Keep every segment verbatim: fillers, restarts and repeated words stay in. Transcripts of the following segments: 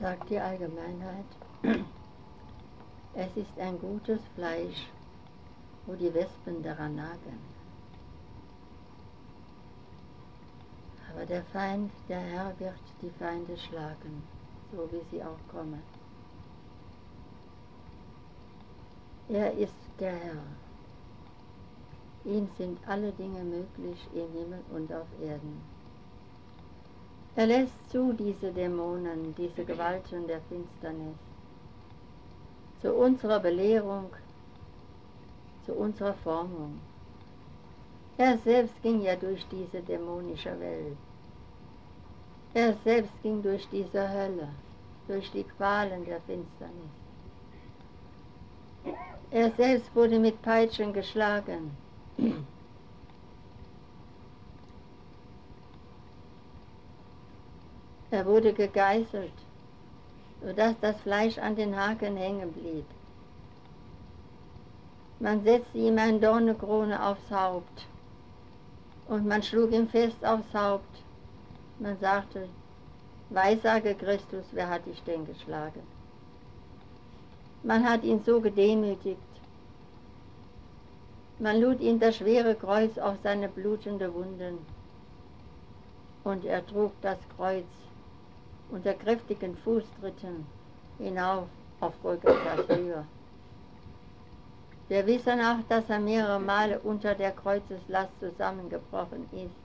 sagt die Allgemeinheit, es ist ein gutes Fleisch, wo die Wespen daran nagen. Aber der Feind, der Herr, wird die Feinde schlagen, so wie sie auch kommen. Er ist der Herr. Ihm sind alle Dinge möglich im Himmel und auf Erden. Er lässt zu diese Dämonen, diese Gewalten der Finsternis, zu unserer Belehrung, zu unserer Formung. Er selbst ging ja durch diese dämonische Welt. Er selbst ging durch diese Hölle, durch die Qualen der Finsternis. Er selbst wurde mit Peitschen geschlagen. Er wurde gegeißelt, sodass das Fleisch an den Haken hängen blieb. Man setzte ihm eine Dornenkrone aufs Haupt und man schlug ihm fest aufs Haupt. Man sagte, Weissage Christus, wer hat dich denn geschlagen? Man hat ihn so gedemütigt. Man lud ihm das schwere Kreuz auf seine blutende Wunden und er trug das Kreuz unter kräftigen Fußtritten hinauf auf Golgatha's Höhe. Wir wissen auch, dass er mehrere Male unter der Kreuzeslast zusammengebrochen ist.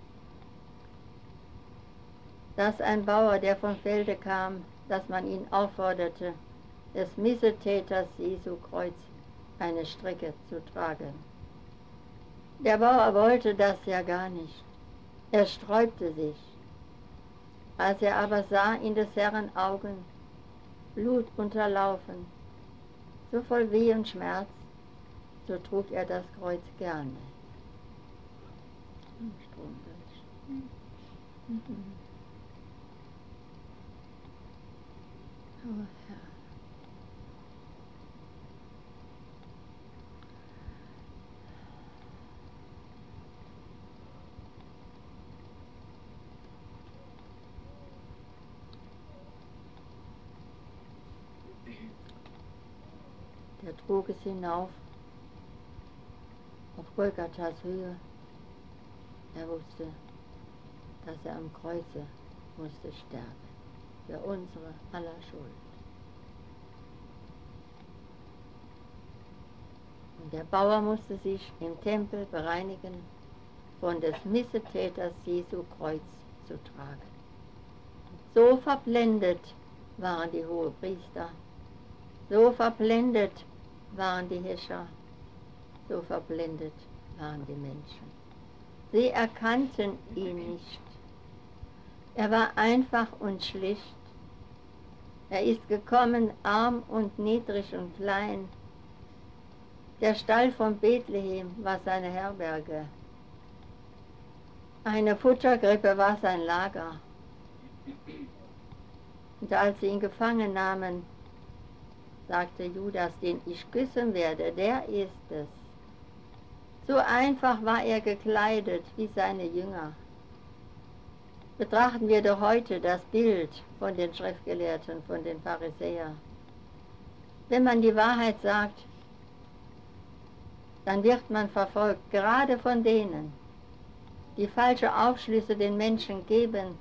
Dass ein Bauer, der vom Felde kam, dass man ihn aufforderte, des Missetäters Jesu Kreuz eine Strecke zu tragen. Der Bauer wollte das ja gar nicht. Er sträubte sich. Als er aber sah in des Herrn Augen, Blut unterlaufen, so voll Weh und Schmerz, so trug er das Kreuz gerne. Oh Herr. Der trug es hinauf auf Golgatha's Höhe. Er wusste, dass er am Kreuze musste sterben, für unsere aller Schuld. Und der Bauer musste sich im Tempel bereinigen, von des Missetäters Jesu Kreuz zu tragen. So verblendet waren die Hohepriester, so verblendet waren die Herrscher, so verblendet waren die Menschen. Sie erkannten ihn nicht. Er war einfach und schlicht. Er ist gekommen, arm und niedrig und klein. Der Stall von Bethlehem war seine Herberge. Eine Futterkrippe war sein Lager. Und als sie ihn gefangen nahmen, sagte Judas, den ich küssen werde, der ist es. So einfach war er gekleidet wie seine Jünger. Betrachten wir doch heute das Bild von den Schriftgelehrten, von den Pharisäern. Wenn man die Wahrheit sagt, dann wird man verfolgt, gerade von denen, die falsche Aufschlüsse den Menschen geben.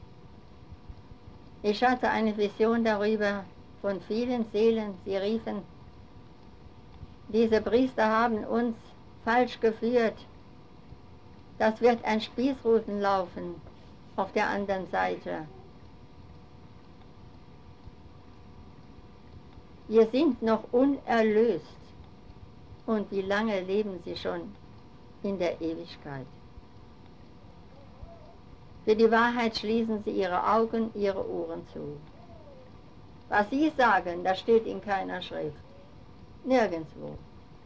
Ich hatte eine Vision darüber, von vielen Seelen, sie riefen, diese Priester haben uns falsch geführt, das wird ein Spießruten laufen auf der anderen Seite. Wir sind noch unerlöst und wie lange leben sie schon in der Ewigkeit? Für die Wahrheit schließen sie ihre Augen, ihre Ohren zu. Was sie sagen, das steht in keiner Schrift. Nirgendwo.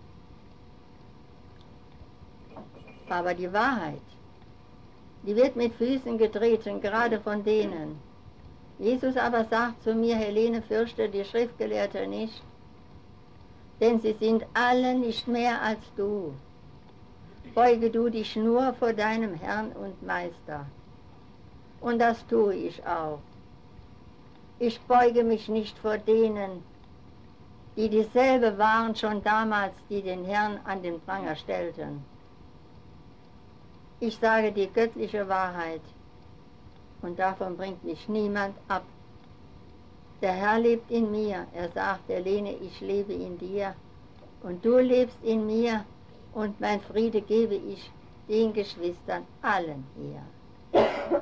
Aber die Wahrheit, die wird mit Füßen getreten, gerade von denen. Jesus aber sagt zu mir, Helene, fürchte die Schriftgelehrte nicht, denn sie sind alle nicht mehr als du. Beuge du dich nur vor deinem Herrn und Meister. Und das tue ich auch. Ich beuge mich nicht vor denen, die dieselbe waren schon damals, die den Herrn an den Pranger stellten. Ich sage die göttliche Wahrheit und davon bringt mich niemand ab. Der Herr lebt in mir. Er sagt, Helene, ich lebe in dir und du lebst in mir und mein Friede gebe ich den Geschwistern allen hier.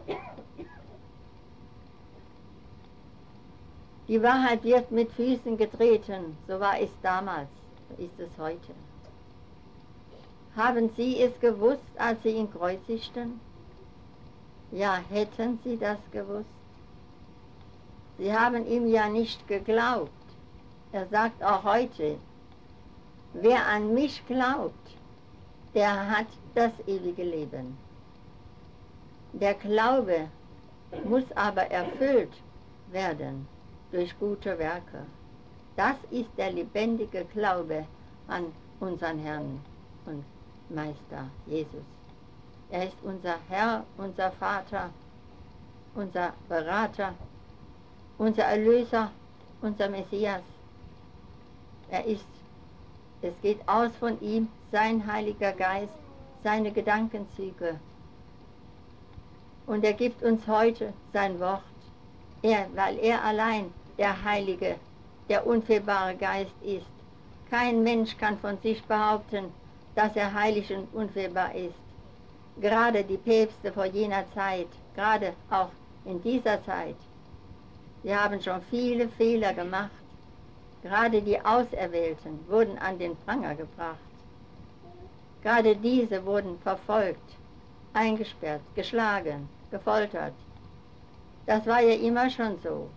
Die Wahrheit wird mit Füßen getreten, so war es damals, so ist es heute. Haben Sie es gewusst, als Sie ihn kreuzigten? Ja, hätten Sie das gewusst? Sie haben ihm ja nicht geglaubt. Er sagt auch heute, wer an mich glaubt, der hat das ewige Leben. Der Glaube muss aber erfüllt werden durch gute Werke. Das ist der lebendige Glaube an unseren Herrn und Meister Jesus. Er ist unser Herr, unser Vater, unser Berater, unser Erlöser, unser Messias. Er ist, es geht aus von ihm, sein Heiliger Geist, seine Gedankenzüge. Und er gibt uns heute sein Wort, er, weil er allein der Heilige, der unfehlbare Geist ist. Kein Mensch kann von sich behaupten, dass er heilig und unfehlbar ist. Gerade die Päpste vor jener Zeit, gerade auch in dieser Zeit, sie haben schon viele Fehler gemacht. Gerade die Auserwählten wurden an den Pranger gebracht. Gerade diese wurden verfolgt, eingesperrt, geschlagen, gefoltert. Das war ja immer schon so.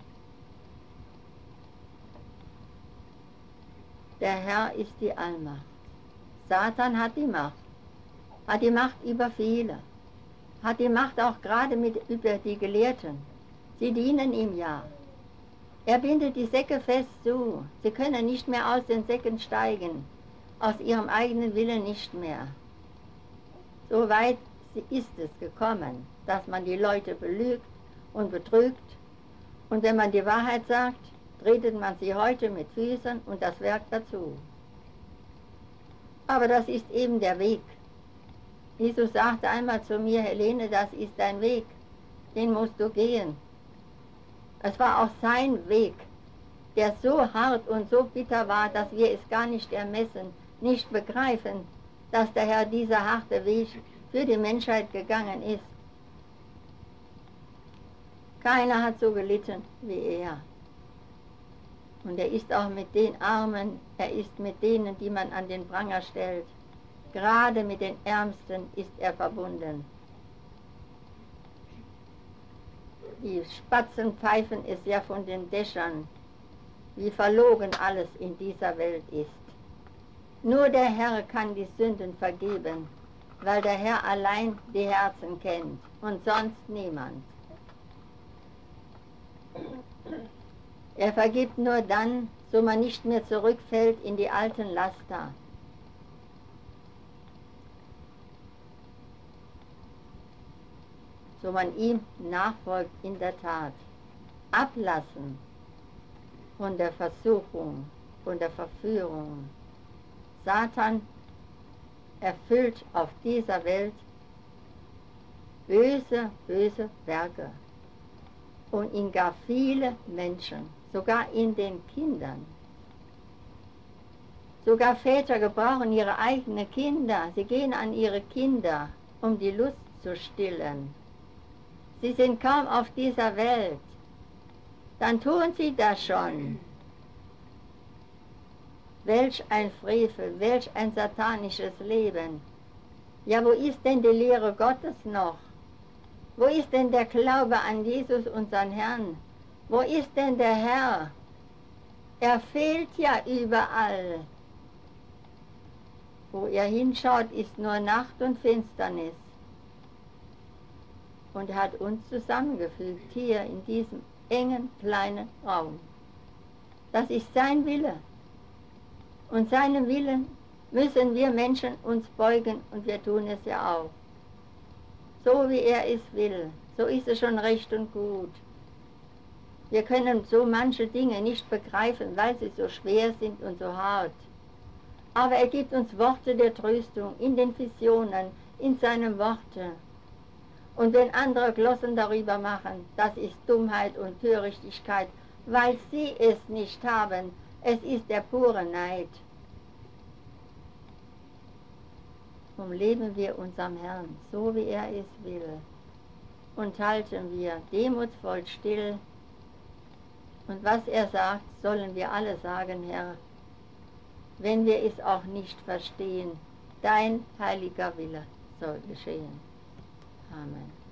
Der Herr ist die Allmacht. Satan hat die Macht, hat die Macht über viele, hat die Macht auch gerade mit über die Gelehrten. Sie dienen ihm ja. Er bindet die Säcke fest zu. Sie können nicht mehr aus den Säcken steigen, aus ihrem eigenen Willen nicht mehr. So weit ist es gekommen, dass man die Leute belügt und betrügt. Und wenn man die Wahrheit sagt, tretet man sie heute mit Füßen und das Werk dazu. Aber das ist eben der Weg. Jesus sagte einmal zu mir, Helene, das ist dein Weg, den musst du gehen. Es war auch sein Weg, der so hart und so bitter war, dass wir es gar nicht ermessen, nicht begreifen, dass der Herr dieser harte Weg für die Menschheit gegangen ist. Keiner hat so gelitten wie er. Und er ist auch mit den Armen, er ist mit denen, die man an den Pranger stellt. Gerade mit den Ärmsten ist er verbunden. Die Spatzen pfeifen es ja von den Dächern, wie verlogen alles in dieser Welt ist. Nur der Herr kann die Sünden vergeben, weil der Herr allein die Herzen kennt und sonst niemand. Er vergibt nur dann, so man nicht mehr zurückfällt in die alten Laster. So man ihm nachfolgt in der Tat. Ablassen von der Versuchung, von der Verführung. Satan erfüllt auf dieser Welt böse, böse Werke. Und in gar viele Menschen, sogar in den Kindern. Sogar Väter gebrauchen ihre eigenen Kinder. Sie gehen an ihre Kinder, um die Lust zu stillen. Sie sind kaum auf dieser Welt. Dann tun sie das schon. Welch ein Frevel, welch ein satanisches Leben. Ja, wo ist denn die Lehre Gottes noch? Wo ist denn der Glaube an Jesus, unseren Herrn? Wo ist denn der Herr? Er fehlt ja überall. Wo er hinschaut, ist nur Nacht und Finsternis. Und er hat uns zusammengefügt, hier in diesem engen, kleinen Raum. Das ist sein Wille. Und seinem Willen müssen wir Menschen uns beugen und wir tun es ja auch. So wie er es will, so ist es schon recht und gut. Wir können so manche Dinge nicht begreifen, weil sie so schwer sind und so hart. Aber er gibt uns Worte der Tröstung in den Visionen, in seinen Worten. Und wenn andere Glossen darüber machen, das ist Dummheit und Törichtigkeit, weil sie es nicht haben, es ist der pure Neid. Darum leben wir unserem Herrn, so wie er es will, und halten wir demutsvoll still. Und was er sagt, sollen wir alle sagen, Herr, wenn wir es auch nicht verstehen, dein heiliger Wille soll geschehen. Amen.